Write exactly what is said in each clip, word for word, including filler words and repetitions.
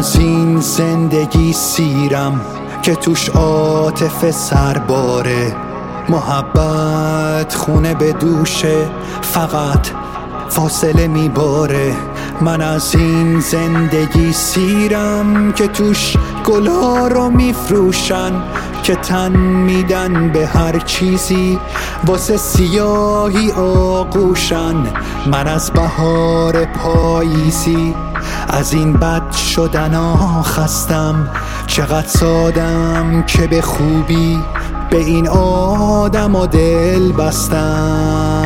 از این زندگی سیرم که توش عاطفه سرباره، محبت خونه به دوشه، فقط فاصله میباره. من از این زندگی سیرم که توش گلها رو میفروشن، که تن میدن به هر چیزی واسه سیاهی آغوشن. من از بهار پاییزی از این بد شدن ها خستم، چقدر سادم که به خوبی به این آدم و دل بستم.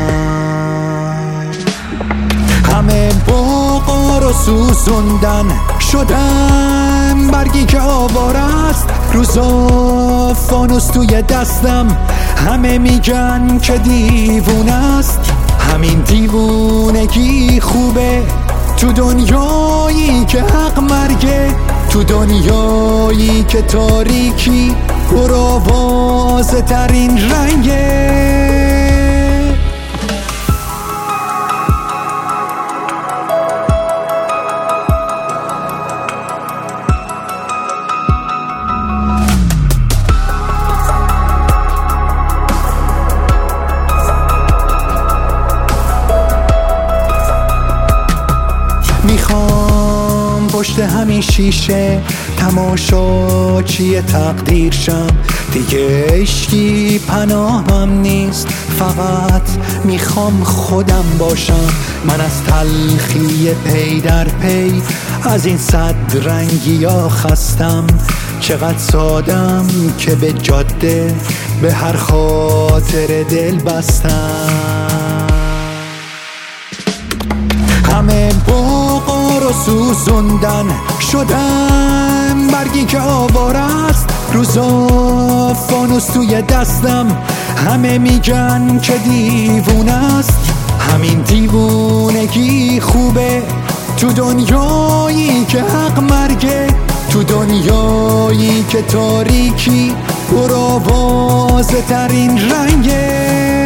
همه باغا رو سوزوندن، شدم برگی که آواره است، روزا فانوس توی دستم. همه میگن که دیوونه است، همین دیوونگی خوبه تو دنیایی که حق مرگه، تو دنیایی که تاریکی پر آوازه ترین رنگه. میخوام پشت همین شیشه تماشاچی تقدیر شم، دیگه عشقی پناهم نیست، فقط میخوام خودم باشم. من از تلخی پی در پی از این صد رنگی ها خستم، چقدر سادم که به جاده به هر خاطر دل بستم. همه باغا رو سوزوندن، شدم برگی که آواره است، روزا فانوس توی دستم. همه میگن که دیوونه است، همین دیوونگی خوبه تو دنیایی که حق مرگه، تو دنیایی که تاریکی پر آوازه ترین رنگه.